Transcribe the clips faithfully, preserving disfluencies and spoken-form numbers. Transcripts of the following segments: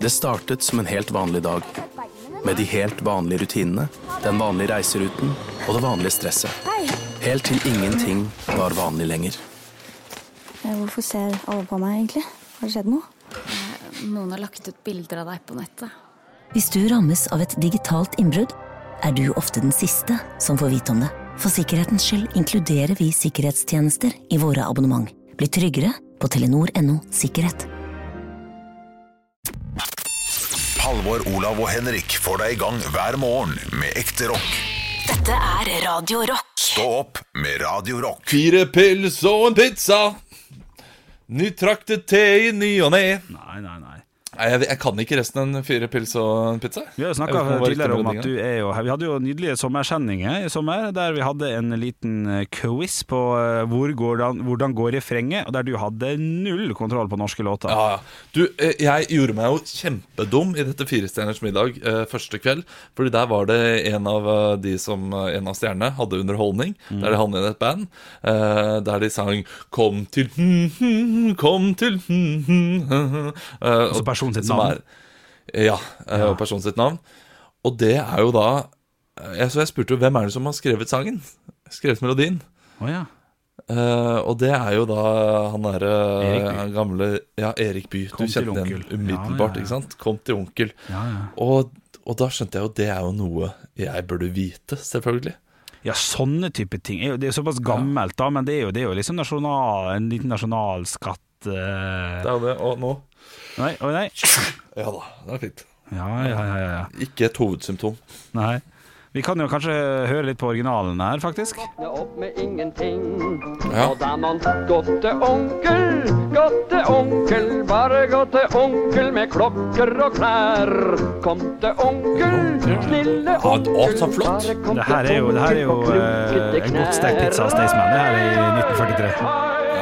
Det startet som en helt vanlig dag, med de helt vanlige rutinene, den vanlige reiseruten og det vanlige stresset. Helt til ingenting var vanlig lenger. Hvorfor ser alle på meg egentlig? Har det skjedd noe? Noen har lagt ut bilder av deg på nettet. Hvis du rammes av et digitalt innbrudd, er du ofte den siste som får vite om det. For sikkerhetens skyld inkluderer vi sikkerhetstjenester i våre abonnement. Bli tryggere på telenor punktum no sikkerhet. Halvor, Olav og Henrik får deg i gang hver morgen med ekte rock. Dette er Radio Rock. Stå opp med Radio Rock. Fire pils og en pizza. Nytraktet te i ny og ne. Nei, nei, nei. Jeg, jeg kan ikke resten enn fire pils og en pizza. Vi har jo snakket tidligere om at du er jo Vi hadde jo nydelige sommersendinger i sommer, der vi hadde en liten quiz på hvor går, hvordan går refrenget, og der du hadde null kontroll på norske låter. Ja, ja. Du, jeg gjorde meg jo kjempedum i dette Firestjerners middag eh, første kveld, fordi der var det en av de som en av stjernene hadde underholdning, mm. der de handlet i et band, eh, der de sang Kom til hm, hm, kom til hm, hm, hm. Eh, og person sitt navn. Er, ja, ja. Og person sitt navn. Og det er jo da jeg, Så jeg spurte jo hvem er det som har skrevet sangen, skrevet melodien. oh, ja. uh, Og det er jo da han der uh, gamle Ja, Erik Bye. Du kjente den umiddelbart, ja, ja, ja. Ikke sant? Kom til onkel. ja, ja. og, og da skjønte jeg jo det er jo noe jeg burde vite, selvfølgelig. Ja, sånne type ting. Det er jo såpass gammelt da, men det er jo, det er jo liksom nasjonal, en liten nasjonalskatt. uh... Det er jo det, og nå Nei, oi nei. Ja da, det er fint. Ja, ja, ja, ja. Ikke et hovedsymptom. Nei. Vi kan jo kanskje høre litt på originalen her, faktisk. Våkne opp med ingenting. Ja. Og da man gått til onkel, gått til onkel, bare gått til onkel med klokker og klær. Kom til onkel, snille onkel. Å, så flott. Det her er jo, det her er jo uh, en godt stekt pizza av Staysman. Det her er i nitten førtitre.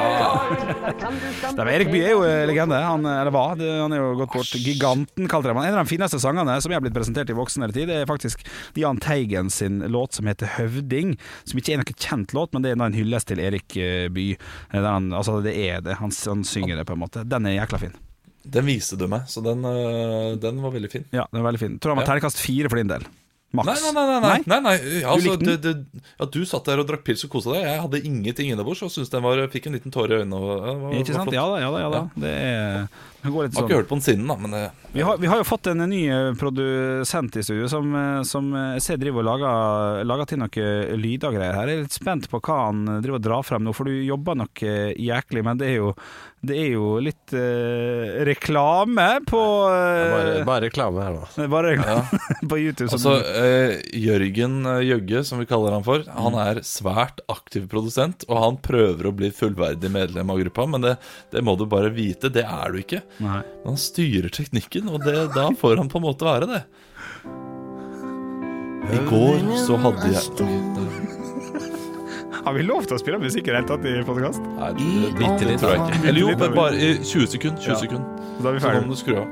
Det Erik Bye er jo legende. Han, eller hva? Han er jo gått bort. Giganten kalte de han. En av de fineste sangene som jeg har blitt presentert i voksenere tid, det er faktisk Jahn Teigen sin låt som heter Høvding, som ikke er noe kjent låt, men det er en hyllest til Erik Bye. Han, altså det er det. Han, han synger det på en måte. Den er jækla fin. Den viste du meg, så den, uh, den var veldig fin. Ja, den var veldig fin. Tror han var ja. terningkast fire for din del. Max. Nei, nei, nei, nei, nei, nei. Altså, du likte det, det, ja, du satt der og drakk pils og koset deg. Jeg hadde ingenting innebords og synes den var, fikk en liten tåre i øynene og, ja, var, Ikke sant? Ja da, ja da, ja da. Ja. Det er Jeg har sånn. Ikke hørt på den siden da, men det, vi, har, vi har jo fått en ny produsent i studio som, som jeg ser driver og lager, lager til noe lyd og greier her. Jeg er litt spent på hva han driver og drar frem nå, for du jobber nok jæklig, men det er jo Det er jo litt uh, reklame på uh, bare, bare reklame her nå. Bare reklame ja. på YouTube. Altså, uh, Jørgen Jøgge, som vi kaller han for, mm. han er svært aktiv produsent, og han prøver å bli fullverdig medlem av gruppa, men det, det må du bare vite, det er du ikke. Nei. Han styrer teknikken, og det, da får han på en måte være det. I går så hadde jeg Har vi lov til å spille musikk i det hele tatt i podcast? Nei, det, det, det tror jeg ikke. Eller jo, bare i tjue sekunder, tjue ja. sekunder. Så da er vi ferdig. Så må du skru av.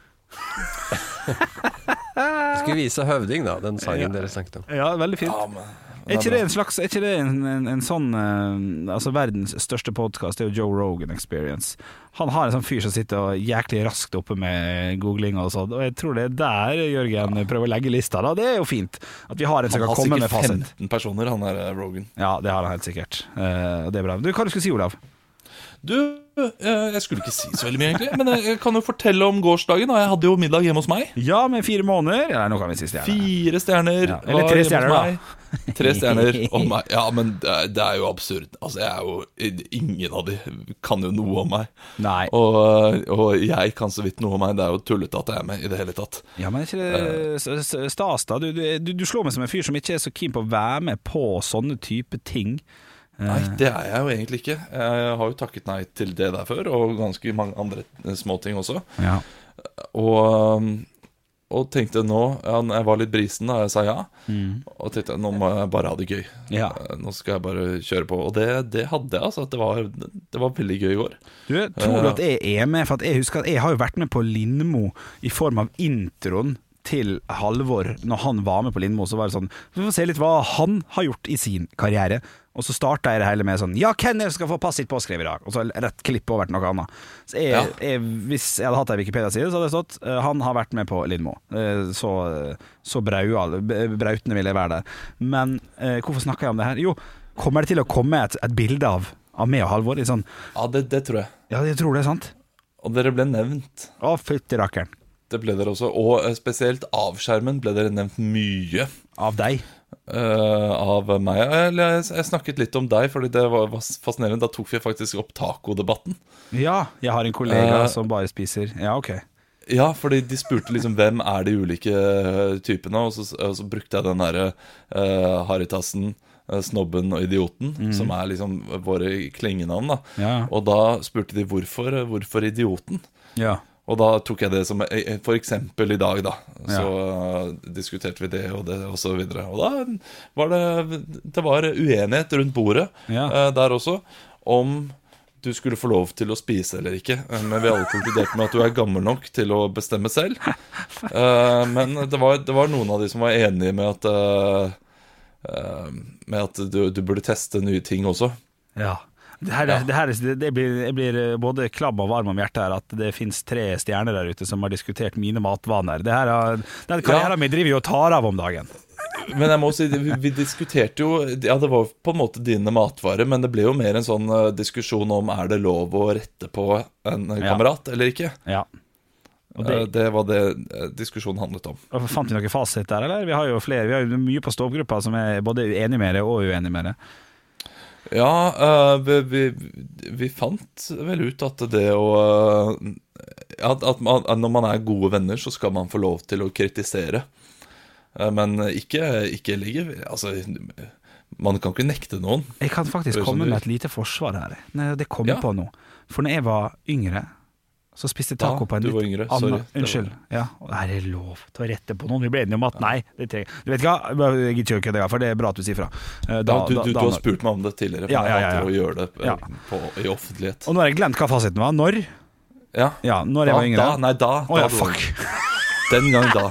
Jeg skal vise Høvding da, den sangen ja. dere snakket om. Ja, veldig fint. Ja, men, er ikke det en slags, er ikke det en, en, en sånn, uh, altså verdens største podcast, det er jo Joe Rogan Experience. Han har en sånn fyr som sitter og jæklig raskt oppe med googling og sånn, og jeg tror det er der Jørgen prøver å legge lista da. Det er jo fint at vi har en som kan komme med fasit. Han har sikkert femten personer, han er Rogan. Ja, det har han helt sikkert. Uh, det er bra. Du, hva du skulle si, Olav? Du, jeg skulle ikke si så veldig mye egentlig, men jeg kan jo fortelle om gårsdagen, og jeg hadde jo middag hjemme hos meg. Ja, med fire måneder. Ja, nå kan vi si stjerner. Fire stjerner. Ja, eller tre stjerner da. Tre stjerner om meg. Ja, men det er, det er jo absurd. Altså, jeg er jo, ingen av de kan jo noe om meg. Nei. Og, og jeg kan så vidt noe om meg. Det er jo tullete at jeg er med i det hele tatt. Ja, men er ikke det stas da? Du, du, du slår meg som en fyr som ikke er så keen på å være med på sånne type ting. Nei, det er jeg jo egentlig ikke. Jeg har jo takket nei til det der før, og ganske mange andre små ting også. Ja. Og, og tenkte nå, jeg var litt brisen da jeg sa ja, mm. og tenkte nå må jeg bare ha det gøy. Ja. Nå skal jeg bare kjøre på. Og det, det hadde jeg, altså. Det var, det var veldig gøy i går. Du, tror du at jeg er med? For at jeg husker at jeg har jo vært med på Lindmo i form av introen til Halvor. Når han var med på Lindmo, så var det sånn, vi får se litt hva han har gjort i sin karriere. Og så startet jeg det hele med sånn ja, hvem er det som skal få pass sitt påskrevet i dag? Og så rett klipp over til noe annet. Så jeg, Ja. jeg, hvis jeg hadde hatt en Wikipedia-side, så hadde det stått uh, han har vært med på Lindmo. Uh, så, så braual, brautende vil jeg være der. Men uh, hvorfor snakker jeg om det her? Jo, kommer det til å komme et, et bilde av, av meg og Halvor? I sånn, Ja, det, det tror jeg. ja, jeg tror det er sant. Og dere ble nevnt. Å, fytti rakkeren. Det ble dere også. Og eh, spesielt avskjermen ble dere nevnt mye. Av deg. Uh, av meg. Eller jeg, jeg snakket litt om deg, fordi det var, var fascinerende. Da tok vi faktisk opp tacodebatten. Ja, jeg har en kollega Uh, som bare spiser. Ja, ok. Ja, fordi de spurte liksom hvem er de ulike uh, typene, og så, og så brukte jeg den derre uh, Haritassen, uh, Snobben og Idioten, Mm. som er liksom våre klengenavn, da. Ja. Og da spurte de hvorfor, hvorfor Idioten. Ja. Og da tok jeg det som for eksempel i dag, da. Så Ja. uh, diskuterte vi det og det og så videre. Og da var det Det var uenighet rundt bordet Ja. uh, der også om du skulle få lov til å spise eller ikke. Uh, men vi alle konkluderte med at du er gammel nok til å bestemme selv. Uh, men det var, det var noen av de som var enige med at uh, uh, Med at du, du burde teste nye ting også. Ja. Det, her, Ja. det, her, det, det blir, jeg blir både klabb og varm om hjertet her at det finnes tre stjerner der ute som har diskutert mine matvaner. Det her er, den karrieren min driver jo og tar av om dagen. Men jeg må si, vi, vi diskuterte jo. Ja, det var på en måte dine matvarer, men det ble jo mer en sånn uh, diskusjon om er det lov å rette på en uh, kamerat eller ikke. Ja. Og det, det, uh, det var det uh, diskusjonen handlet om. og fant vi noen fasit der, eller? Vi har jo flere, vi har jo mye på ståpgruppa som er både enig med det og uenig med det. Ja, uh, vi, vi, vi fant vel ut at det å uh, at, at, man, at når man er gode venner, så skal man få lov til å kritisere. Uh, men ikke, ikke ligge Altså, man kan ikke nekte noen. Jeg kan faktisk Det er sånn komme du- med et lite forsvar her. Nei, det kom jeg Ja. på nå. For når jeg var yngre, så spiste jeg taco Ja, på en du litt var yngre, sorry. annen. Det var- Unnskyld. Ja, og her er lov til å rette på noen. Vi ble enige om at nei, det trenger du. Vet hva, jeg gidder ikke kødde, for det er bra at du sier fra. Eh, Da, Ja, du, da, du, du da, har spurt meg om det tidligere, for Ja, ja, ja, jeg hater ja. å gjøre det uh, Ja. på, i offentlighet. Og nå har jeg glemt hva fasiten var. Når? Ja, Ja, når jeg da, var yngre. da, nei, da, Å ja, da du var fuck. yngre. Den gang da.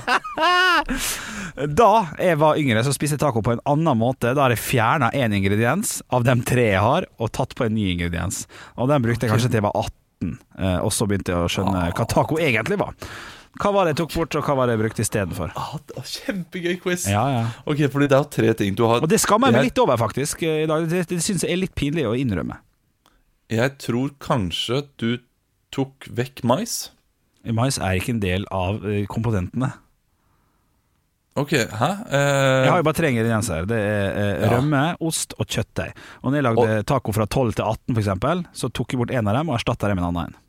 Da jeg var yngre, så spiste jeg taco på en annen måte. Da har jeg fjernet en ingrediens av de tre jeg har, og tatt på en ny ingrediens. Og den brukte jeg kanskje til jeg var atten, eh, og så begynte jeg å skjønne hva taco egentlig var. Hva var det jeg tok bort, og hva var det jeg brukte i stedet for? Ah, det var kjempegøy quiz. Ja, ja. Ok, fordi det er jo tre ting du har. Og det skammer jeg meg Jeg- litt over, faktisk. I dag. Det, det synes jeg er litt pinlig å innrømme. Jeg tror kanskje du tok vekk mais. Mais er ikke en del av eh, komponentene. Ok, hæ? Eh, Jeg har jo bare tre ingredienser. Det er eh, Ja. rømme, ost og kjøttdeig. Og når jeg lagde taco fra tolv til atten, for eksempel, så tok jeg bort en av dem og erstattet dem med en annen en.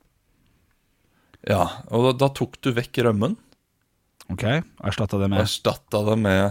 Ja, og da, da tok du vekk rømmen, Ok, og erstattet det og med erstatta det med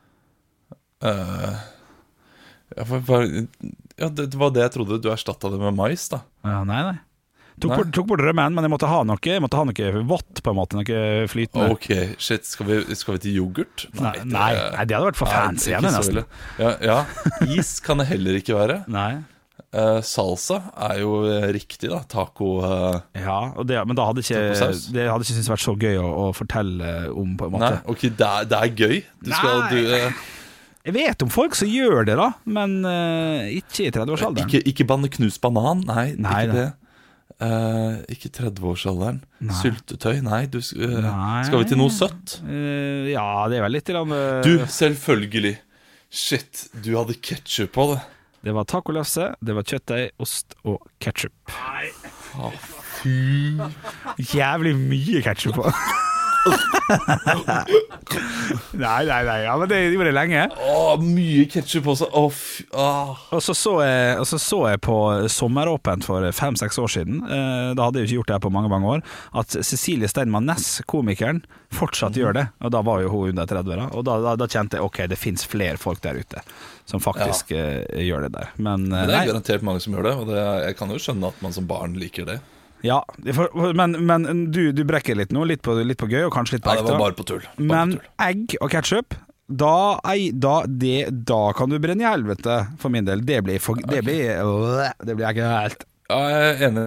eh, ja, for, for, ja, det, det var det jeg trodde. Du erstatta det med mais, da. ja, Nei, nei. Tok, Nei. Bort, tok bort rømmen, men jeg måtte ha noe Jeg måtte ha noe vått, på en måte. Noe flytende. Ok, shit, skal vi, skal vi til yoghurt? Nei, nei, nei, det hadde vært for fancy Nei, igjen, ikke så nesten. ille. Ja, ja, is kan det heller ikke være. Nei. Eh, salsa er jo eh, riktig, da. Taco eh, Ja, og det, men da hadde ikke Tacosaus? det hadde ikke syntes vært så gøy å, å fortelle om, på en måte. Nei, ok, det er, det er gøy. Du skal, Nei. du, eh, Jeg vet om folk som gjør det, da, men uh, ikke i trettiårsalderen. ikke, ikke banne knust banan. Nei, Nei, ikke da. det. Eh, ikke trettiårsalderen. Nei. Syltetøy. Nei, du, eh, Nei. skal vi til noe søtt? Eh, ja, det er vel litt grann, eh, Du, selvfølgelig. Shit, du hadde ketsjup på det. Det var tacolefse, det var kjøttdeig, ost og ketchup. Jævlig mye ketchup på. Nei, nei, nei, ja, men det gjorde jeg lenge. Å, mye ketsjup også. Å, fy, ah. Og så så jeg, og så, så jeg på Sommeråpent for fem-seks år siden, eh, da hadde jeg jo ikke gjort det her på mange mange år, at Cecilie Steinmann Næss, komikeren, fortsatt gjør det. Og da var jo hun under tretti, da. Og da, da, da kjente jeg, ok, det finnes flere folk der ute som faktisk eh, gjør det der. Men, eh, Men det er nei. garantert mange som gjør det, og det, jeg kan jo skjønne at man som barn liker det. Ja, for, men, men du, du brekker litt nå, litt på, litt på gøy, og kanskje litt på Ja, det ekte. var bare på tull. Bare Men på tull. egg og ketchup, da, ei, da, det, da kan du brenne i helvete, for min del. Det blir, for, det blir, øh, det blir ikke helt. Ja, jeg er enig.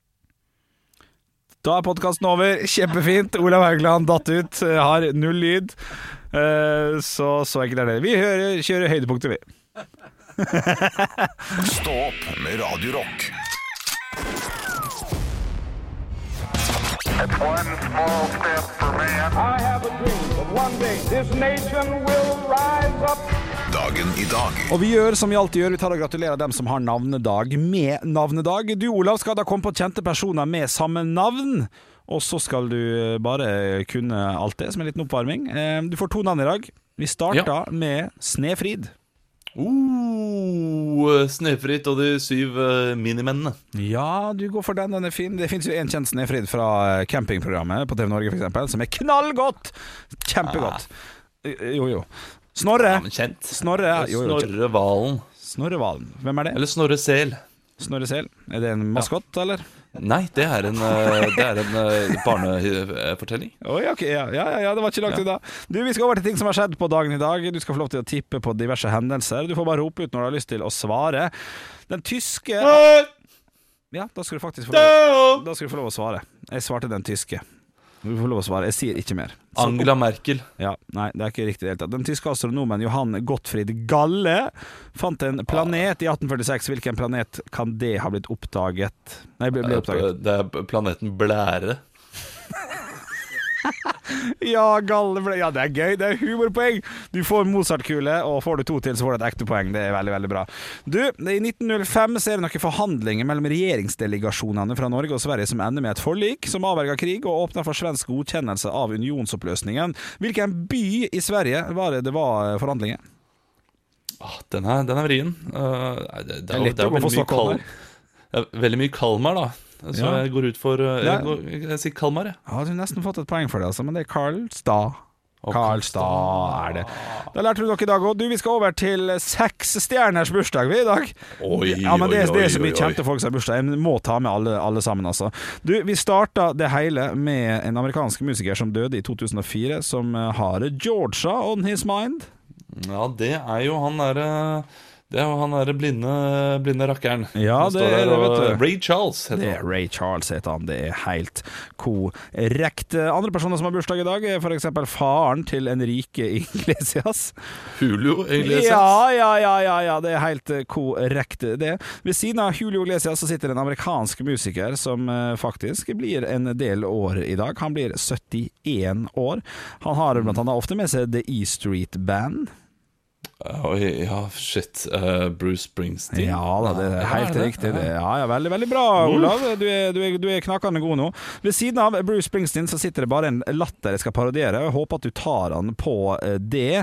Da er podcasten over. Kjempefint. Olav Haugland datt ut, har null lyd. Eh, Så, så enkelt er det. Vi hører, kjører høydepunkter, vi. Stå opp med Radio Rock. It's one small step for man. I have a dream that one day this nation will rise up. Dagen i dag. Og vi gjør som vi alltid gjør, vi tar og gratulerer dem som har navnedag med navnedag. Du, Olav, skal da komme på kjente personer med samme navn. Og så skal du bare kunne alt det, som en liten oppvarming. Du får to navn i dag. Vi starter ja. med Snefrid. Uh, Snefrid og de syv uh, minimennene. Ja, du går for den, den er fin. Det finnes jo en kjent Snefrid fra campingprogrammet på T V Norge for eksempel, som er knallgodt. Kjempegodt. Jo, jo. Snorre. Ja, men kjent. Snorre, jo, jo. Snorre Valen. Snorre Valen. Hvem er det? Eller Snorre Sel. Snorre Sel. Er det en maskott, ja. eller? Nei, det er en, det er en barnefortelling. Oh, ja, okay. ja, ja, ja, det var ikke langt ja. unna. Du, vi skal over til ting som har skjedd på dagen i dag. Du skal få lov til å tippe på diverse hendelser. Du får bare rope ut når du har lyst til å svare. Den tyske... Ja, da skal du faktisk få lov, da skal du få lov å svare. Jeg svarte den tyske. Du får lov å svare, jeg sier ikke mer. Så, Angela Merkel. Ja, nei, det er ikke riktig helt. Den tyske astronomen Johan Gottfried Galle fant en planet i atten førtiseks. Hvilken planet kan det ha blitt oppdaget? Nei, ble, ble oppdaget. Det er planeten Blære. Ja, Galle ble, ja, det er gøy, det er humorpoeng. Du får Mozart-kule, og får du to til så får du et ekte poeng. Det er veldig, veldig bra. Du, i nitten null fem så er det noen forhandlinger mellom regjeringsdelegasjonene fra Norge og Sverige som ender med et forlik som avverger krig og åpner for svensk godkjennelse av unionsoppløsningen. Hvilken by i Sverige var det det var forhandlinger? Ah, den, er, den er vrien. Uh, det, det, det, er, det, er det er veldig mye, Kal det er veldig mye Kalmar da. Så ja. jeg går ut for Jeg, jeg, går, jeg, jeg sier Kalmar, jeg. Ja, du har nesten fått et poeng for det, altså, men det er Karlstad. Karlstad er det. Da lærte du noe i dag også. Du, vi skal over til seks stjerners bursdag vi i dag. Oi, ja, men det, oi, det er så mye oi, oi. kjente folk som har bursdag. Jeg må ta med alle, alle sammen, altså. Du, vi startet det hele med en amerikansk musiker som døde i to tusen og fire, som har Georgia on his mind. Ja, det er jo han der Det er jo han der blinde, blinde rakkeren. Ja, det er det, vet du. Ray Charles heter det han. Ray Charles heter han, det er helt korrekt. Andre personer som har bursdag i dag er for eksempel faren til Enrique Iglesias. Julio Iglesias. Ja, ja, ja, ja, ja, det er helt korrekt det. Ved siden av Julio Iglesias så sitter en amerikansk musiker som faktisk blir en del år i dag. Han blir syttien år. Han har blant annet ofte med seg The E Street Band. Oi, ja, shit uh, Bruce Springsteen. Ja da, det er helt ja, riktig det. Ja, ja, veldig, veldig bra, Olav. Du er, du, er, du er knakende god nå. Ved siden av Bruce Springsteen så sitter det bare en latter jeg skal parodiere. Jeg håper at du tar han på det.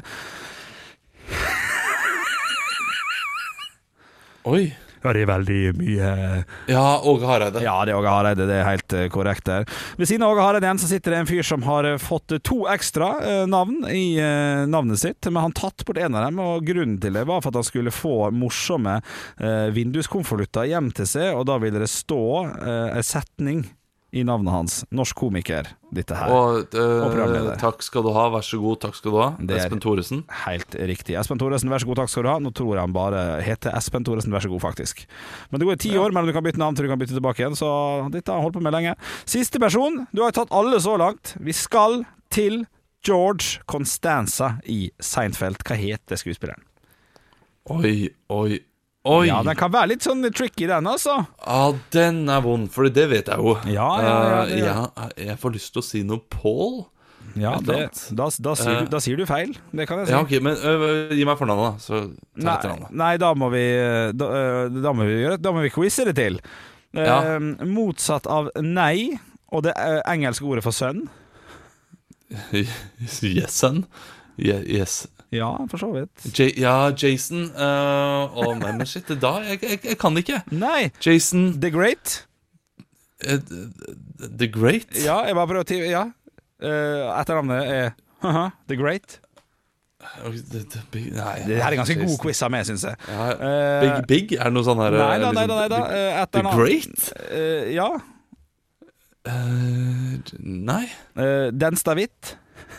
Oi. Ja, det er veldig mye Ja, Åge Hareide. Ja, det er Åge Hareide, det er helt korrekt der. Ved siden av Åge Hareide igjen så sitter det en fyr som har fått to ekstra navn i navnet sitt, men han tatt bort en av dem, og grunnen til det var for at han skulle få morsomme vinduskonvolutter hjem til seg, og da ville det stå en setning i navnet hans. Norsk komiker, dette her. Og, uh, og takk skal du ha, vær så god, takk skal du ha. Espen Thoresen. Helt riktig. Espen Thoresen, vær så god, takk skal du ha. Nå tror jeg han bare heter Espen Thoresen, vær så god, faktisk. Men det går ti ja. år mellom du kan bytte navn til du kan bytte tilbake igjen, så dette har han holdt på med lenge. Siste person, du har tatt alle så langt. Vi skal til George Constanza i Seinfeld. Hva heter skuespilleren? Oi, oi, Oi. Ja, den kan være litt sånn tricky den, altså. Ja, den er vond, for det vet jeg jo. Ja, ja, ja, det... uh, ja Jeg får lyst til å si noe Paul. Ja, det, da, da, sier du, da sier du feil. Det kan jeg si. Ja, ok, men uh, gi meg fornavnet, da. Så nei, nei, da må vi Da, uh, da må vi gjøre Da må vi quize det til. Uh, ja. Motsatt av nei, og det uh, engelske ordet for sønn. Yes, son. Yeah, yes. Ja, for så vidt. J- ja, Jason uh, oh, men shit, da, jeg, jeg, jeg kan ikke. Nei, Jason The Great. uh, The Great? Ja, jeg bare prøver å ja. uh, Etternavnet er uh-huh, The Great. uh, the, the big, nei, Det her er ganske Jason. God quiz av meg, synes jeg. ja, Big Big? Er det noe sånn her? Nei da, nei da, nei da. The, the Great? Uh, ja uh, Nei uh, Denstavitt.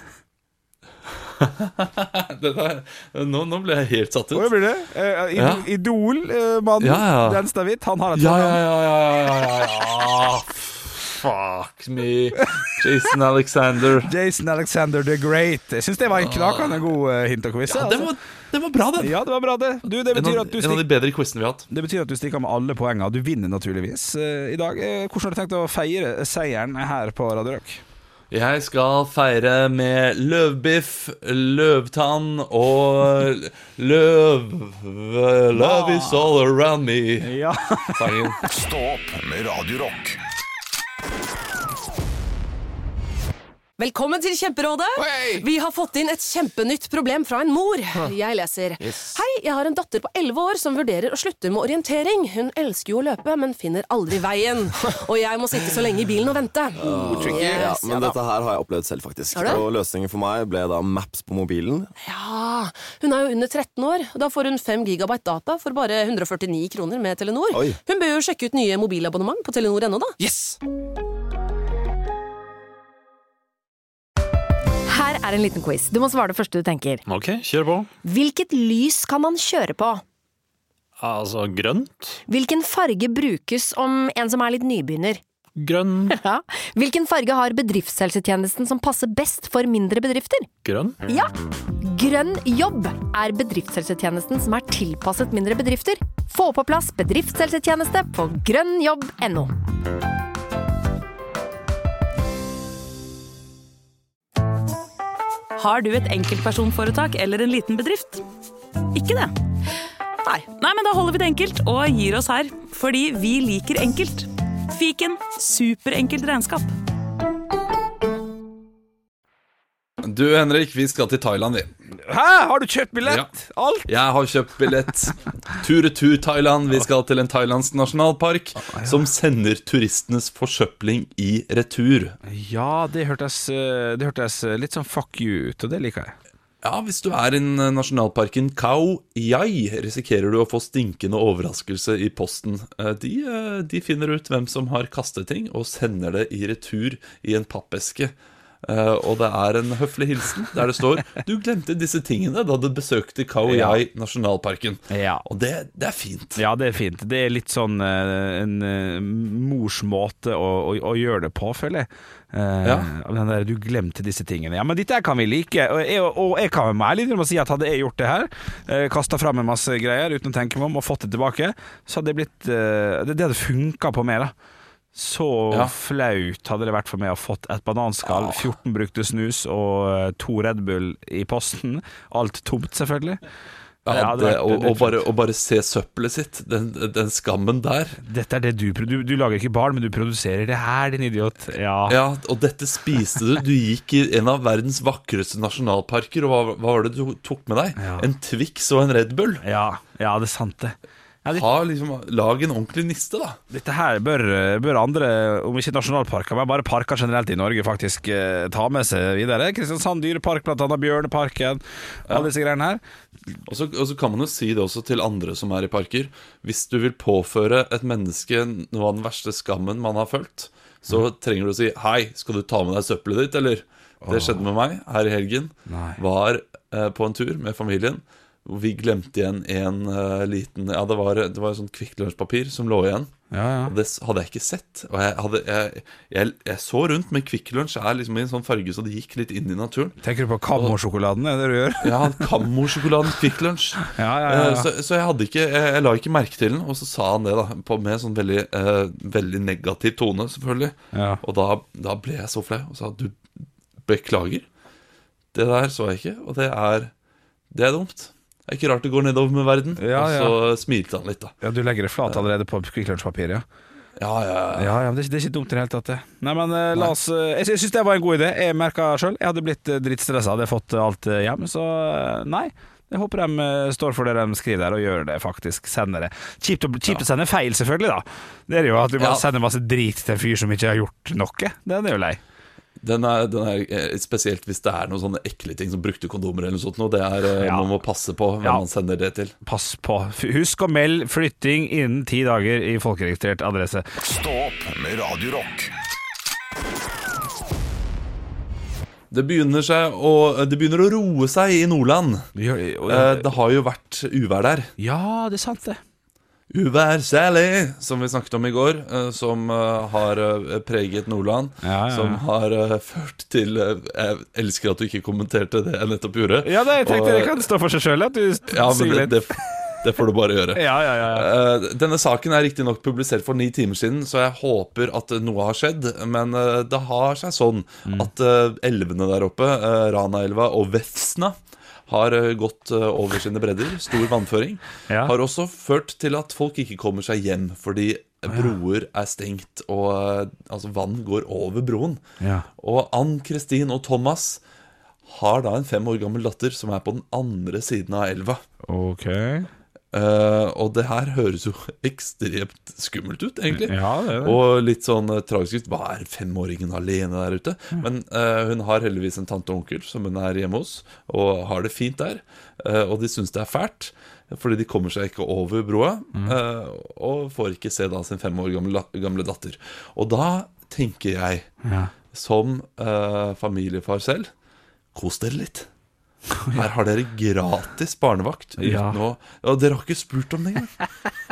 der, nå, nå ble jeg helt satt ut. Hvor blir det? Uh, idol, ja. Idol-mannen uh, ja, ja. Denstavitt. Han har et ja, ja, ja, ja, ja, ja, ja. Fuck me. Jason Alexander. Jason Alexander the Great. Jeg synes det var en knakende god uh, hint og quiz. Ja, det var, det var bra, den. Ja, det var bra, det. Du, det betyr en, av, at du en av de bedre quizene vi har hatt. Det betyr at du stikker med alle poengene. Du vinner naturligvis uh, i dag. Uh, hvordan har du tenkt å feire seieren her på Radio Rock? Jeg skal feire med løvbiff, løvtann og løv Love is all around me. Ja. Stå opp med Radio Rock. Velkommen til Kjemperådet. Vi har fått inn et kjempenytt problem fra en mor. Jeg leser. Yes. Hei, jeg har en datter på elleve år som vurderer å slutte med orientering. Hun elsker jo å løpe, men finner aldri veien. Og jeg må sitte så lenge i bilen og vente. Oh, yes. Ja, men dette her har jeg opplevd selv, faktisk. Og løsningen for meg ble da Maps på mobilen. Ja, hun er jo under tretten år. Da får hun fem gigabyte data for bare hundre og førtini kroner med Telenor. Oi. Hun bør jo sjekke ut nye mobilabonnement på Telenor ennå da. Yes! Her er en liten quiz. Du må svare det første du tenker. Ok, kjør på. Hvilket lys kan man kjøre på? Altså, grønt? Hvilken farge brukes om en som er litt nybegynner? Grønn. Ja. Hvilken farge har bedriftshelsetjenesten som passer best for mindre bedrifter? Grønn. Ja. Grønn jobb er bedriftshelsetjenesten som er tilpasset mindre bedrifter. Få på plass bedriftshelsetjeneste på grønn jobb punktum no. Har du et enkeltpersonforetak eller en liten bedrift? Ikke det? Nei. Nei, men da holder vi det enkelt og gir oss her. Fordi vi liker enkelt. Fiken. Superenkelt regnskap. Du, Henrik, vi skal til Thailand, vi. Hæ? Har du kjøpt billett? Ja. Alt? Jeg har kjøpt billett. Tur-retur Thailand. Vi skal til en thailandsk nasjonalpark som sender turistenes forsøpling i retur. Ja, det hørtes, det hørtes litt sånn fuck you ut, og det liker jeg. Ja, hvis du er i nasjonalparken Khao Yai, risikerer du å få stinkende overraskelse i posten. De, de finner ut hvem som har kastet ting, og sender det i retur i en pappeske. Uh, og det er en høflig hilsen der det står du glemte disse tingene da du besøkte Khao Yai ja. nasjonalparken. Ja. Og det, det er fint. Ja, det er fint. Det er litt sånn uh, en uh, mors måte å, å, å gjøre det på, føler jeg. Uh, ja. Den der, du glemte disse tingene. Ja, men dette kan vi like. Og jeg, og jeg kan med meg litt om å si at hadde jeg gjort det her, uh, kastet frem en masse greier uten å tenke meg om og fått det tilbake, så hadde det blitt uh, det, det hadde funket på meg da. Så ja. flaut hadde det vært for meg å ha fått et bananskall, fjorten brukte snus og to Red Bull i posten. Alt tomt, selvfølgelig. Ja, ja, det, og, og, bare, og bare se søppelet sitt. Den, den skammen der. Dette er det du, du Du lager ikke barn, men du produserer det her, din idiot. Ja, ja, og dette spiste du. Du gikk i en av verdens vakreste nasjonalparker, og hva, hva var det du tok med deg? Ja. En Twix og en Red Bull? Ja, ja, det er sant det. Ja, det... Ha liksom, lag en ordentlig niste da. Dette her bør, bør andre, om ikke nasjonalparker, men bare parker generelt i Norge faktisk eh, ta med seg videre. Kristiansand dyrepark, blant annet Bjørneparken, alle ja. disse greiene her. Og så, og så kan man jo si det også til andre som er i parker. Hvis du vil påføre et menneske noe av den verste skammen man har følt, så mm. trenger du å si hei, skal du ta med deg søppelet ditt, eller? Oh. Det skjedde med meg her i helgen. Nei. Var eh, på en tur med familien, hvor vi glemte igjen en uh, liten Ja, det var, det var sånn Kvikk Lunsj-papir som lå igjen. Ja, ja. Og det hadde jeg ikke sett. Og jeg, hadde, jeg, jeg, jeg så rundt, men Kvikk Lunsj er liksom i en sånn farge så det gikk litt inn i naturen. Tenker du på Kammo-sjokoladen, er det du gjør? Ja, Kammo-sjokoladen Kvikk Lunsj. Ja, ja, ja, ja. uh, så, så jeg hadde ikke jeg, jeg la ikke merke til den. Og så sa han det da på, med sånn veldig, uh, veldig negativ tone, selvfølgelig. Ja. Og da, da ble jeg så flau og sa du beklager. Det der så jeg ikke. Og det er, det er dumt. Det er ikke rart det går nedover med verden. Ja, ja. Og så smilte han litt da. Ja, du legger det flat allerede på Kvikk Lunsj-papir, ja. Ja, ja, ja. ja, ja det, er, det er ikke dumt i det hele tatt det. Nei, men uh, la oss uh, Jeg, jeg synes det var en god idé. Jeg merket selv, jeg hadde blitt uh, drittstresset. Hadde fått alt uh, hjem. Så uh, nei, jeg håper de uh, står for det de skriver der, og gjør det faktisk. Sender det. Kjipt å, kjipt å sende feil, selvfølgelig da. Det er jo at du bare ja. sender masse drit til en fyr som ikke har gjort noe. Den er jo lei. Den er, den er spesielt hvis det er noen sånne ekle ting som brukte kondomer eller noe sånt. Det er, ja. Man må passe på hvem ja. man sender det til. Pass på. Husk å melde flytting innen ti dager i folkeregistrert adresse. Stå opp med Radio Rock. Det begynner, seg å, det begynner å roe seg i Nordland. Det har jo vært uvær der. Ja, det er sant det. Uvær Sally, som vi snakket om i går, uh, som uh, har uh, preget Nordland, ja, ja, ja. Som har uh, ført til uh, Jeg elsker at du ikke kommenterte det jeg nettopp gjorde. Ja, det, jeg tenkte og, det kan stå for seg selv at du ja, men det, det, det får du bare gjøre. ja, ja, ja. Uh, denne saken er riktig nok publisert for ni timer siden, så jeg håper at noe har skjedd. Men uh, det har seg sånn mm. at uh, elvene der oppe, uh, Ranaelva og Vefsna, har gått over sine bredder, stor vannføring. Ja. Har også ført til at folk ikke kommer seg hjem, fordi broer er stengt, og altså, vann går over broen. Ja. Og Ann-Kristin og Thomas har da en fem år gammel datter som er på den andre siden av elva. Ok. Uh, og det her høres jo ekstremt skummelt ut, egentlig. Ja, det er det. Og litt sånn uh, tragisk ut. Hva er femåringen alene der ute? Mm. Men uh, hun har heldigvis en tante og onkel som hun er hjemme hos, og har det fint der. Uh, og de synes det er fælt, fordi de kommer seg ikke over broa, mm. uh, og får ikke se da sin fem år gamle, gamle datter. Og da tenker jeg, ja. som uh, familiefar selv, kos dere litt. Her har dere gratis barnevakt uten ja. å, og dere har ikke spurt om det engang.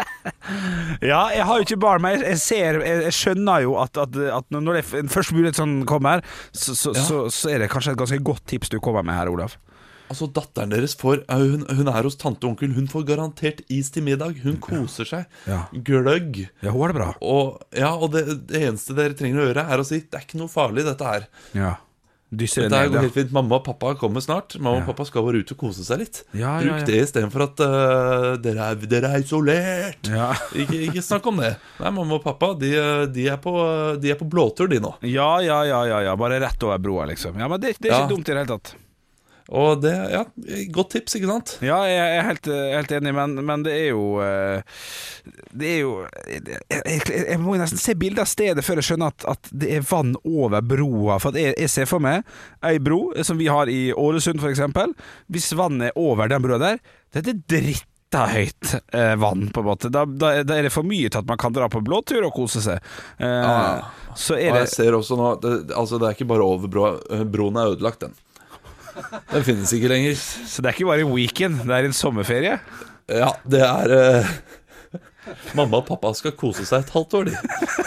Ja, jeg har jo ikke barn, men jeg, ser, jeg, jeg skjønner jo at, at, at når det første mulighet sånn kommer, så, så, ja. så, så er det kanskje et ganske godt tips du kommer med her, Olav. Altså, datteren deres får, hun, hun er hos tante og onkel. Hun får garantert is til middag. Hun koser seg. Ja. Gløgg. Ja, hun har det bra. Og, ja, og det, det eneste dere trenger å gjøre er å si, det er ikke noe farlig dette her. Ja. Dette er jo helt fint. Mamma og pappa kommer snart. Mamma ja. og pappa skal bare ut og kose seg litt. Ja, Bruk ja, ja. det i stedet for at uh, dere, er, dere er isolert. Ja. ikke, ikke snakk om det. Nei, mamma og pappa de, de, er, på, de er på blåtur de nå. Ja, ja, ja, ja, ja. Bare rett over broa liksom. Ja, men det, det er ikke ja. dumt i det hele tatt. Og det, ja, godt tips, ikke sant? Ja, jeg er helt, helt enig, men, men det er jo Det er jo Jeg, jeg, jeg må nesten se bilder av stedet før jeg skjønner at, at det er vann over broa. For at jeg, jeg ser for meg ei bro, som vi har i Ålesund for eksempel. Hvis vannet er over den broa der, det er dritt høyt eh, vann på en måte. Da, da, da er det for mye til at man kan dra på blåtur og kose seg. Eh, ah, så er og det jeg ser også nå det, altså det er ikke bare over broa. Broen er ødelagt, den. Den finnes ikke lenger. Så det er ikke bare en weekend, det er en sommerferie? Ja, det er uh, mamma og pappa skal kose seg et halvt år, de.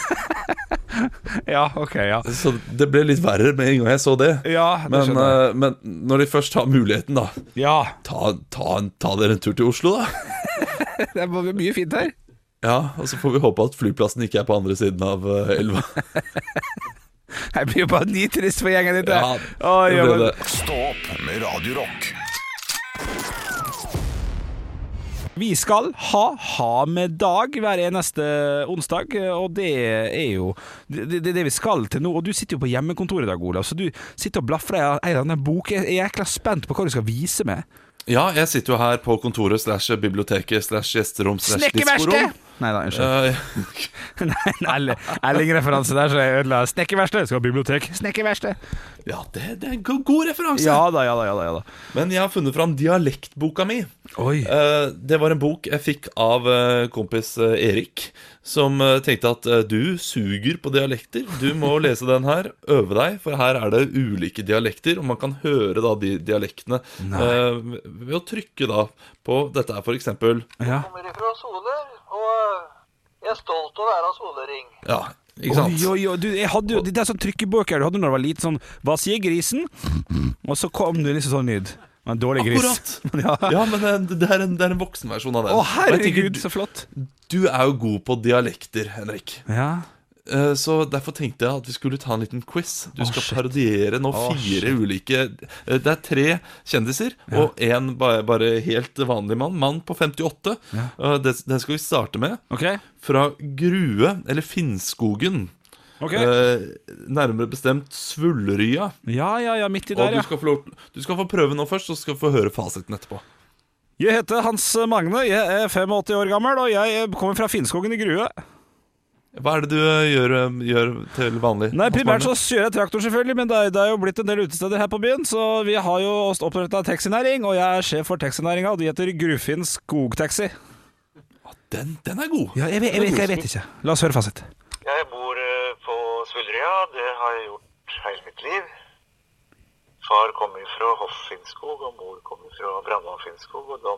Ja, ok, ja. Så det ble litt verre med en gang jeg så det. Ja, det men, uh, men når de først har muligheten, da, ja. ta, ta, ta dere en tur til Oslo, da. Det er mye fint her. Ja, og så får vi håpe at flyplassen ikke er på andre siden av uh, elva. Jeg blir jo bare nitrist for gjengen ditt. Ja, oh, det ble det. Stå opp med Radio Rock. Vi skal ha ha med dag hver eneste onsdag, og det er jo det, det, det vi skal til nå. Og du sitter jo på hjemmekontoret i dag, Olav, så du sitter og blaffer en eller annen bok. Jeg er jækla spent på hva du skal vise meg. Ja, jeg sitter jo her på kontoret slash biblioteket slash gjesterom slash diskorom. Nei da, unnskyld. Uh, Nei, Erling-referanse der, så jeg ødela snekkerverksted. Skal ha bibliotek. Snekkerverksted. Ja, det, det er en god, god referanse. Ja da, ja da, ja da, ja da. Men jeg har funnet fram dialektboka mi. Oi. Uh, det var en bok jeg fikk av uh, kompis uh, Erik, som uh, tenkte at uh, du suger på dialekter. Du må lese den her, øve deg, for her er det ulike dialekter, og man kan høre da de dialektene uh, ved å trykke da på dette her, for eksempel. Ja. Jeg kommer ifra Soler, og jeg er stolt av å være solering. Ja, ikke sant? Oi, oi, oi, du, jeg hadde jo, det er sånn trykkebøker du hadde når du var liten, sånn, hva sier grisen? Og så kom du liksom sånn lyd. En dårlig gris. Akkurat. Ja. Ja, men det er en, det er en voksenversjon av den. Å, herregud, tenker, så flott. Du er jo god på dialekter, Henrik. Ja. Så derfor tenkte jeg at vi skulle ta en liten quiz. Du skal oh, parodiere nå oh, fire shit. ulike. Det er tre kjendiser, ja. Og en bare, bare helt vanlig mann. Mann på femtiåtte. Ja. Det, det skal vi starte med. Okay. Fra Grue, eller Finnskogen. Okay. Eh, nærmere bestemt Svullerya. Ja, ja, ja, midt i der, og du skal, få lov, du skal få prøve nå først, og skal få høre fasiten etterpå. Jeg heter Hans Magne, jeg er åttifem år gammel, og jeg kommer fra Finnskogen i Grue. Hva er det du gjør, gjør til vanlig? Nei, primært så kjører jeg traktor selvfølgelig, men det er, det er jo blitt en del utesteder her på byen, så vi har jo opprettet taxinæring, og jeg er sjef for taxinæringa, og de heter Grufinn Skogtaxi. Den, den er god. Ja, jeg vet, jeg, vet, jeg vet ikke. La oss høre fasit. Jeg bor på Svullerya, det har jeg gjort hele mitt liv. Far kommer fra Hoff Finnskog, og mor kommer fra Brandvann Finnskog, og de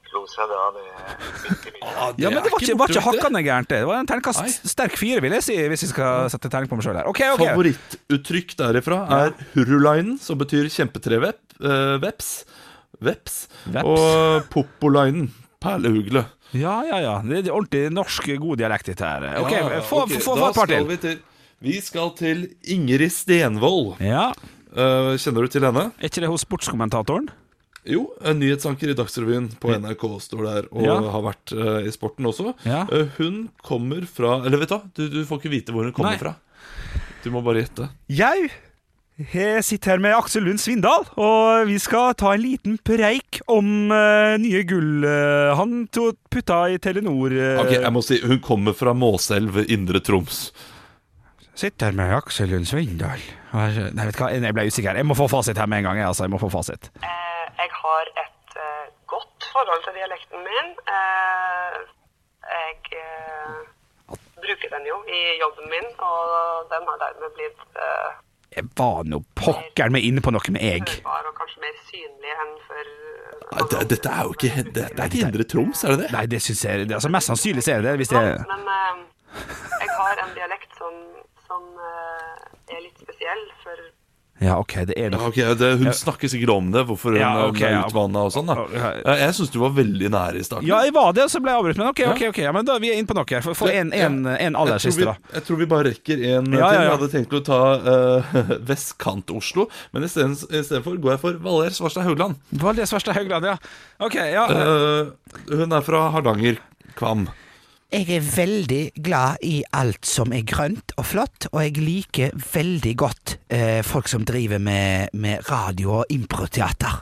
sukralose, da. Det er virkelig. Ah, Ja, men det var ikke, var ikke hakkende gærent det. Det var en terningkast sterk fire, vil jeg si, hvis jeg skal sette terning på meg selv her. Ok, ok. Favorittuttrykk derifra er hurulainen, som betyr kjempetreveps, uh, veps, veps, Veps. og popolainen, perlehugle. Ja, ja, ja. Det er ordentlig norsk god dialekt dette her. Ok, Ja, ja, få, ok, få, få da et par skal til. Vi, til. vi skal til Ingrid Stenvold. Ja. Uh, kjenner du til henne? Er ikke det hos sportskommentatoren? Jo, en nyhetsanker i Dagsrevyen på N R K står der, og Ja. har vært uh, i sporten også. Ja. Uh, hun kommer fra, eller vet du hva, du, du får ikke vite hvor hun kommer Nei. fra. Du må bare gjette. Jeg Jeg sitter her med Aksel Lund Svindal, og vi skal ta en liten preik om uh, nye gull uh, han to putta i Telenor. Uh, Ok, jeg må si, hun kommer fra Måselv, Indre Troms. Sitter med Aksel Lund Svindal. Nei, vet du hva, jeg ble usikker. Jeg må få fasit her med en gang. Jeg, altså, jeg må få fasit. Eh, jeg har et eh, godt forhold til dialekten min. Eh, jeg eh, bruker den jo i jobben min, og den har dermed blitt eh, Jeg var nå pokker meg inne på noe med egg. hørbar og kanskje mer synlig enn for Nei, det, dette er jo ikke, det, det er ikke Indre Troms, er det det? Nei, det synes jeg det, altså, mest sannsynlig så er det det. Hvis det Men eh, jeg har en dialekt som, som eh, er litt spesiell for Ja, ok, det er noe. Ja, ok, det, Hun snakker sikkert om det, hvorfor hun Ja, ja, ok, er ja. utvannet og sånn. da Ja, Jeg synes du var veldig nære i starten. Ja, jeg var det, og så ble jeg avbrutt. Men ok, ok, ok, ja, men da er vi inne på noe her. Få en, en, en aller Jeg tror vi- siste, da. Jeg tror vi bare rekker en Ja, ja, til. ja. Jeg hadde tenkt å ta uh, Vestkant-Oslo, men i stedet, i stedet for går jeg for Valgerd Svarstad Haugland. Valgerd Svarstad Haugland, ja. Ok, ja. Uh, hun er fra Hardanger, Kvam. Jeg er veldig glad i alt som er grønt og flott, og jeg liker veldig godt eh, folk som driver med, med radio og improteater.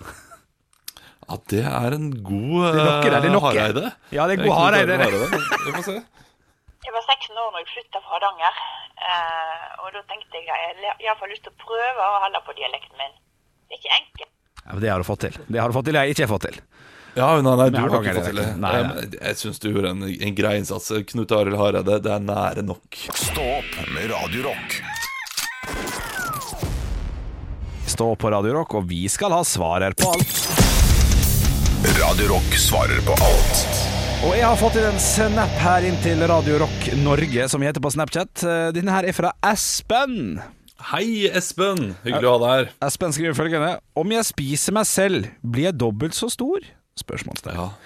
Ja, det er en god Det er noe der, det er noe. Hareide. Ja, det er god Hareide, det. Vi får se. Jeg var seksten år når jeg flyttet fra Hardanger, eh, og da tenkte jeg at jeg har lyst til å prøve å holde på dialekten min. Det er ikke enkelt. Ja, men det har du fått til. Det har du fått til, jeg har ikke fått til. Ja, nei, nei, du Men jeg har kan ikke ikke fått til det. det. Nei, Eh, nei. men Jeg synes du gjorde en, en grei innsats. Knut Arild Hareide, det er nære nok. Stå opp med Radio Rock. Stå på Radio Rock, og vi skal ha svarer på alt. Radio Rock svarer på alt. Og jeg har fått inn en snap her inn til Radio Rock Norge, som heter på Snapchat. Eh, Denne her er fra Espen. Hei, Espen. Hyggelig å ha deg her. Espen skriver følgende: Om jeg spiser meg selv, blir jeg dobbelt så stor? Spørsmålstegn. Ja.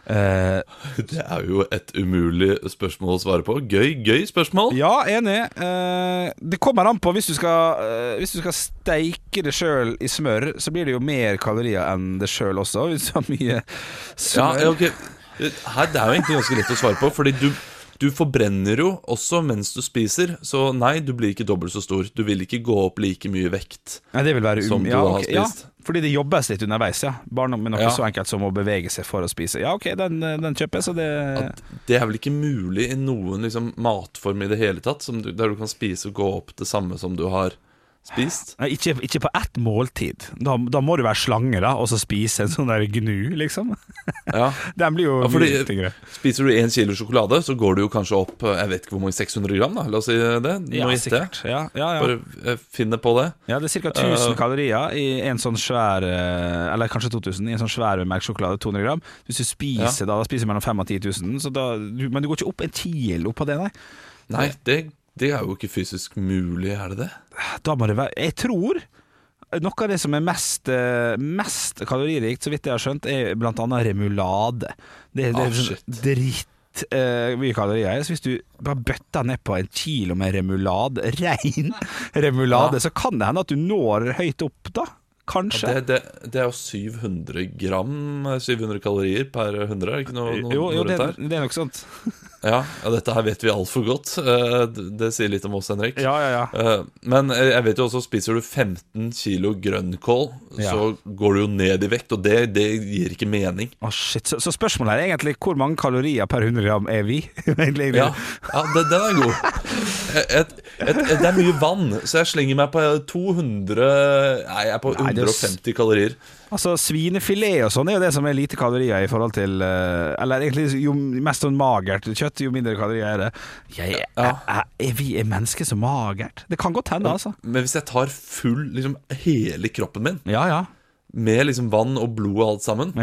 Eh, Det er jo et umulig spørsmål å svare på. Gøy, gøy spørsmål. Ja, enig. Eh, det kommer an på. Hvis du skal, eh, hvis du skal steike det sjøl i smør, så blir det jo mer kalorier enn det sjøl også. Hvis du har mye Ja, smør. ja, ok. Her, det er jo egentlig ganske lett å svare på, fordi du, du forbrenner jo også mens du spiser. Så nei, du blir ikke dobbelt så stor. Du vil ikke gå opp like mye vekt Nei, det vil være um, som du ja, har ok, ja, spist. fordi det jobbes litt underveis, ja. Bare med noe Ja. så enkelt som å bevege seg for å spise. Ja, ok, den, den kjøper jeg, så det Det er vel ikke mulig i noen liksom, matform i det hele tatt, som du, der du kan spise og gå opp det samme som du har spist. Nei, ikke, ikke på ett måltid. Da, da må du være slange, da, og så spise en sånn der gnu, liksom. Ja. Den blir jo Ja, fordi, mye tyngre. spiser du en kilo sjokolade, så går du jo kanskje opp jeg vet ikke hvor mange, seks hundre gram, da. La oss si det. Nå Ja, gjetter jeg. sikkert. Ja, ja, ja. Bare eh, finne på det. Ja, det er ca. tusen Eh, kalorier i en sånn svær eh, eller kanskje to tusen i en sånn svær melkesjokolade, to hundre gram. Hvis du spiser da, da spiser du mellom fem og ti tusen, så da, du, men du går ikke opp en kilo på det, nei. Nei, det, det er jo ikke fysisk mulig, er det det? Da må det være Jeg tror noe av det som er mest, eh, mest kaloririkt, så vidt jeg har skjønt, er blant annet remulade. Det, det Ah, er sånn shit. dritt eh, mye kalorier i. Så hvis du bare bøtter ned på en kilo med remulade, rein remulade, Ja. så kan det hende at du når høyt opp, da. Kanskje. Ja, det, det, det er jo syv hundre gram, syv hundre kalorier per hundre, er det ikke noe, noe, jo, jo noe det, rundt her? det er nok sånt. Ja, ja, dette her vet vi alt for godt. Eh, Det, det sier litt om oss, Henrik. Ja, ja, ja. Eh, Men eh, jeg vet jo også, spiser du femten kilo grønnkål, Ja. så går du jo ned i vekt, og det, det gir ikke mening. Å shit, så, så spørsmålet er egentlig hvor mange kalorier per hundre gram er vi? Egentlig, Ja, ja den, den er god. Et, et, et, det er mye vann, så jeg slenger meg på to hundre. Nei, jeg er på Nei, det er s- hundre og femti kalorier. Altså Svinefilet og sånn er jo det som er lite kalorier i forhold til eh, eller egentlig jo mest sånn magert kjøtt, jo mindre kalorier er det. Jeg, er, er, er vi er mennesker så magert? Det kan godt hende, altså. Men hvis jeg tar full, liksom hele kroppen min Ja, ja. med liksom vann og blod og alt sammen, Ja.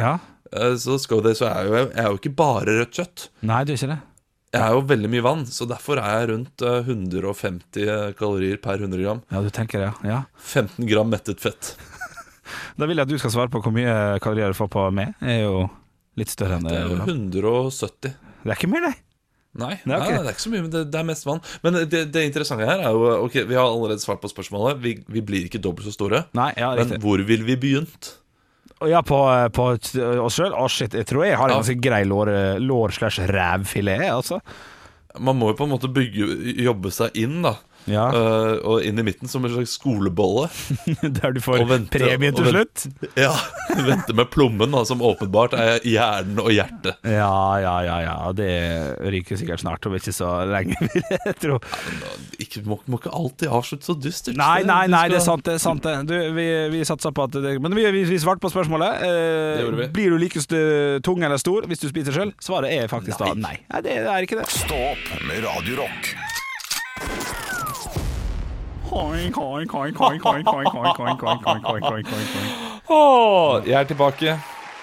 så skal det, så er jeg, jo, jeg er jo ikke bare rødt kjøtt. Nei, du er ikke det. Jeg er jo veldig mye vann, så derfor er jeg rundt hundre og femti kalorier per hundre gram. Ja, du tenker det, ja. femten gram mettet fett. Da vil jeg at du skal svare på hvor mye kalorier du får på meg. Det er jo litt større enn det. Det er jo hundre og sytti. Det er ikke mer, nei. Nei, nei, okay. nei, det er ikke så mye, men det, det er mest vann. Men det, det interessante her er jo, ok, vi har allerede svart på spørsmålet. Vi, vi blir ikke dobbelt så store. Nei, ja, men hvor vil vi begynt? Ja, på, på oss selv? Å, shit, jeg tror jeg har en ganske grei lår, lår slash rævfilet, altså. Man må jo på en måte bygge, jobbe seg inn da. Ja. Uh, og inn i midten som en slags skolebolle. Der du får vente, premie til slutt. Ja, vente med plommen da, som åpenbart er hjernen og hjertet. Ja, ja, ja, ja. Det ryker sikkert snart, om ikke så lenge, vil jeg tro. Ja, ikke, må, må ikke alltid avslutte så dystert. Nei, nei, nei, det er sant, det er sant det. Du, vi, vi satser på at det, men vi, vi svarte på spørsmålet. Eh, blir du like tung eller stor hvis du spiser selv? Svaret er faktisk nei. da nei. Nei, det er ikke det. Stå opp med Radio Rock. Koing, koing, koing, koing, koing, koing, koing, koing, koing, koing, koing, koing, koing. Åh, jeg er tilbake.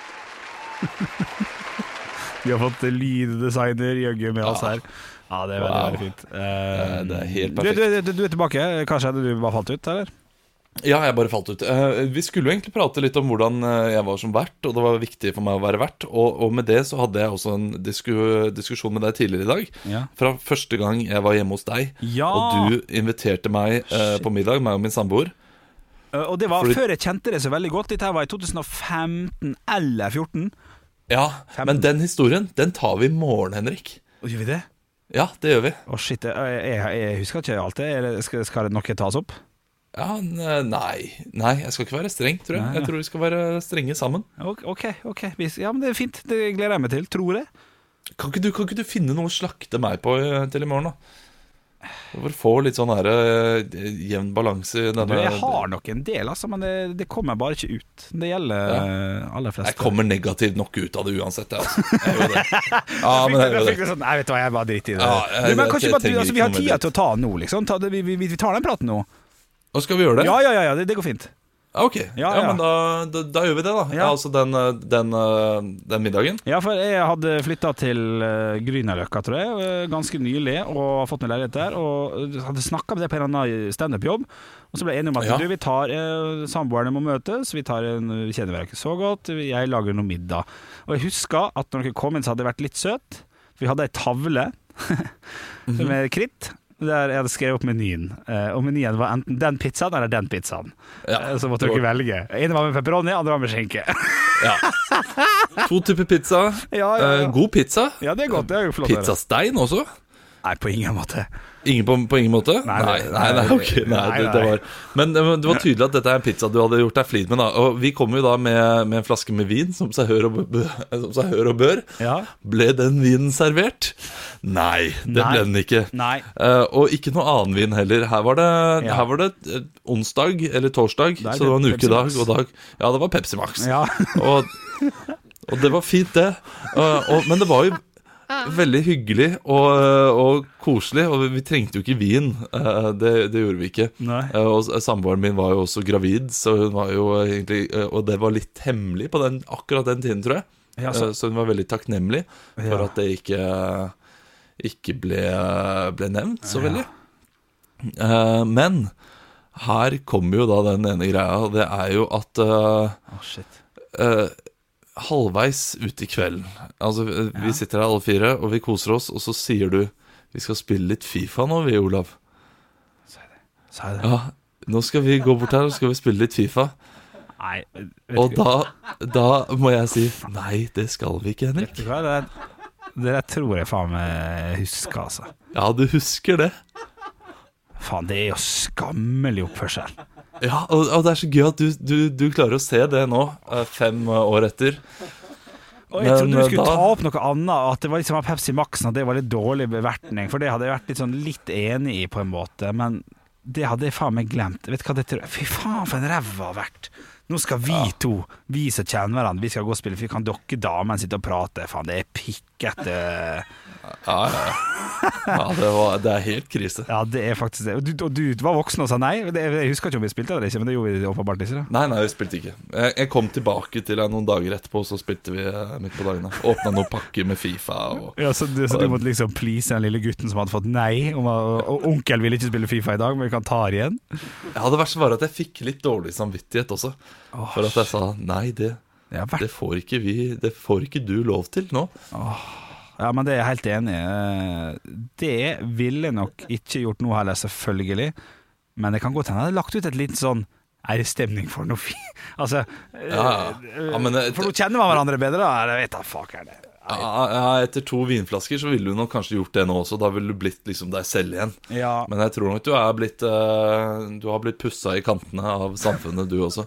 Vi har fått lyddesigner Jøgge med oss her. Ja, det er veldig, wow. veldig fint. Uh, det er helt perfekt. Du, du, du er tilbake. Hva skjedde? Du bare falt ut, eller? Ja, jeg bare falt ut. uh, Vi skulle jo egentlig prate litt om hvordan jeg var som vert, og det var viktig for meg å være vert. Og, og med det så hadde jeg også en disku, diskusjon med deg tidligere i dag. Ja. Fra første gang jeg var hjemme hos deg. Ja. Og du inviterte meg uh, på middag, meg og min samboer. uh, Og det var Fordi... før jeg kjente det så veldig godt. Dette var i to tusen og femten eller fjorten. Ja, femten. Men den historien, den tar vi i morgen, Henrik. Og gjør vi det? Ja, det gjør vi. Å oh, shit, jeg, jeg, jeg husker ikke alt det. Skal, skal det noe tas opp? Ja, nei, nei, jeg skal ikke være streng, tror jeg. Jeg tror vi skal være strenge sammen. Ok, ok, ja, men det er fint. Det gleder jeg meg til, tror jeg. Kan ikke du, kan ikke du finne noe å slakte meg på til i morgen da? For å få litt sånn her jevn balanse i denne... Jeg har nok en del, altså, men det, det kommer bare ikke ut. Det gjelder ja. aller fleste. Jeg kommer negativt nok ut av det uansett, altså. Jeg gjør det. Ja, men jeg gjør det. Sånn, jeg vet hva, jeg bare driter i det. Ja, jeg, du, men kanskje jeg, bare, altså, vi har tida til å ta nå, liksom. Ta, vi, vi, vi tar den praten nå. Og skal vi gjøre det? Ja, ja, ja, det, det går fint. Ok, ja, ja. ja men da, da, da gjør vi det da. Ja. Altså den, den, den middagen. Ja, for jeg hadde flyttet til Grünerløkka, tror jeg, ganske nylig, og fått en leilighet der, og hadde snakket med det på en annen stand-up-jobb, og så ble jeg enig om at ja. du, vi tar eh, samboerne må møtes, vi, tar en, vi kjenner hverandre ikke så godt, jeg lager noe middag. Og jeg husker at når dere kom inn så hadde det vært litt søt, vi hadde en tavle med kritt, der jeg hadde skrevet opp menyen, og menyen var enten den pizzaen eller den pizzaen. Ja, så måtte dere velge. En var med pepperoni, andre var med skinke. Ja. To typer pizza. Ja, ja, ja. God pizza. Ja, det er godt. Det er jo flott. Pizzastein også? Nei, på ingen måte. Ingen på, på ingen måte? Nei, nei, nei, nei, okay. nei, nei, det, det var. Men det var tydelig at dette er en pizza du hadde gjort deg flid med da. Og vi kom jo da med, med en flaske med vin, som seg hør og, bø, som seg hør og bør. Ja. Ble den vinen servert? Nei, det nei. ble den ikke. Nei. uh, Og ikke noe annen vin heller. Her var det, ja. her var det uh, onsdag eller torsdag, så det var en ukedag og dag. Ja, det var Pepsi Max. Ja. og, og det var fint det. uh, og, Men det var jo veldig hyggelig og, og koselig, og vi trengte jo ikke vin. Det, det gjorde vi ikke. Nei. Og samboeren min var jo også gravid, så hun var jo egentlig, og det var litt hemmelig på den, akkurat den tiden, tror jeg. Ja, så. så hun var veldig takknemlig for ja. at det ikke, ikke ble, ble nevnt så veldig. Ja. Men her kommer jo da den ene greia, og det er jo at uh, oh, shit. Uh, halvveis ut i kvelden. Altså, vi ja. sitter her alle fire, og vi koser oss, og så sier du vi skal spille litt FIFA nå, vi, Olav. Sa jeg det? Sa jeg det? Ja, nå skal vi gå bort her, og skal vi spille litt FIFA. Nei, og da, da må jeg si nei, det skal vi ikke, Henrik. Vet du hva, det, det tror jeg faen meg husker, altså. Ja, du husker det. Faen, det er jo skammelig oppførsel. Ja, og, og det er så gøy at du, du, du klarer å se det nå, fem år etter. Og jeg trodde du skulle da... ta opp noe annet, at det var liksom Pepsi Maxen, at det var litt dårlig bevertning, for det hadde jeg vært litt, sånn, litt enig i på en måte, men det hadde jeg faen meg glemt. Vet du hva det tror jeg? Fy faen for en ræva vært Nå skal vi to, vi som kjenner hverandre, vi skal gå og spille, for kan dere damen sitte og prate? Faen, det er pikkete. Ja, ja, ja. Ja, det, var, det er helt krise. Ja, det er faktisk det. Og du, og du var voksen og sa nei? Det, jeg husker ikke om vi spilte eller ikke, men det gjorde vi åpenbart ikke. Da. Nei, nei, vi spilte ikke. Jeg, jeg kom tilbake til noen dager etterpå, så spilte vi midt på dagene. Åpnet noen pakker med FIFA. Og, ja, så, du, så du måtte liksom please den lille gutten som hadde fått nei, og, og onkel ville ikke spille FIFA i dag, men vi kan ta det igjen. Ja, det verste var at jeg fikk litt dårlig samvittighet også. Oh, for at jeg sa, nei, det, det, får ikke vi, det får ikke du lov til nå. Åh, ja, men det er jeg helt enig i. Det ville nok ikke gjort noe heller, selvfølgelig. Men det kan godt hende jeg hadde lagt ut et litt sånn, er det stemning for noe fint? Altså, ja, ja, men, for nå kjenner man hverandre bedre da, jeg vet da, fuck er det. Ja, etter to vinflasker så ville du nok kanskje gjort det nå også. Da ville du blitt liksom deg selv igjen. Ja. Men jeg tror nok du er blitt uh, Du har blitt pusset i kantene av samfunnet, du også.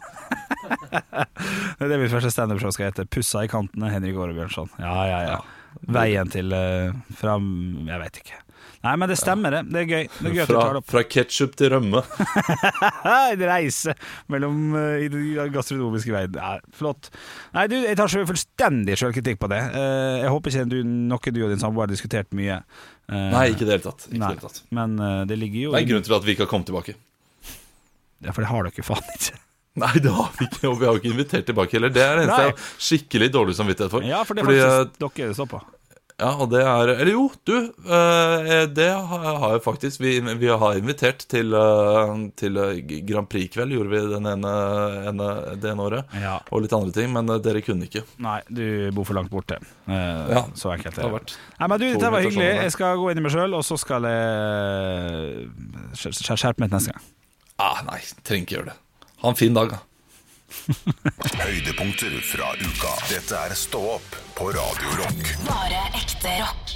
Det er det mitt første stand-up-show skal hete. Pusset i kantene, Henrik Aare Bjørnson. Ja, ja, ja, veien til uh, fram, jeg vet ikke. Nei, men det stemmer det, det er gøy, det er gøy fra, at du tar det opp. Fra ketchup til rømme. En reise mellom uh, i den gastronomiske veien. Ja, flott. Nei, du, jeg tar selv fullstendig selvkritikk på det. uh, Jeg håper ikke du, noe du og din samboer har diskutert mye. uh, Nei, ikke det hele tatt, ikke nei, det hele tatt. Men uh, det ligger jo Det er grunn til at vi ikke har kommet tilbake. Ja, for det har dere faen ikke. Nei, det har vi ikke, og vi har jo ikke invitert tilbake heller. Det er det eneste jeg har skikkelig dårlig samvittighet for. Ja, for det er Fordi, faktisk dere det står på. Ja, og det er Eller jo, du uh, det har jeg faktisk vi, vi har invitert til, uh, til Grand Prix-kveld. Gjorde vi den ene, ene det ene året, ja. Og litt andre ting. Men uh, dere kunne ikke. Nei, du bor for langt borte. uh, ja, Så enkelt det har vært. Nei, men du, det var hyggelig. Jeg skal gå inn i meg selv, og så skal jeg skjerpe meg neste gang. Ah, nei, trenger ikke gjøre det. Ha en fin dag, da. Høydepunkter fra uka. Dette er Stå opp på Radio Rock. Bare ekte rock.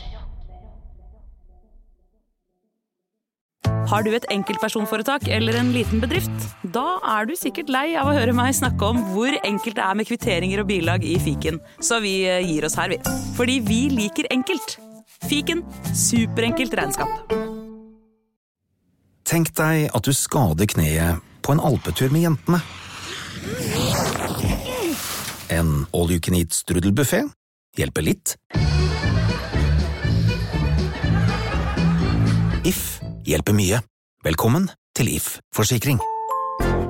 Har du et enkeltpersonforetak eller en liten bedrift? Da er du sikkert lei av å høre meg snakke om hvor enkelt det er med kvitteringer og bilag i fiken. Så vi gir oss her, vi. Fordi vi liker enkelt. Fiken, superenkelt regnskap. Tenk deg at du skader kneet på en alpetur med jentene. En all-you-can-eat strudelbuffé hjelper litt. If hjelper mye. Velkommen til If Forsikring.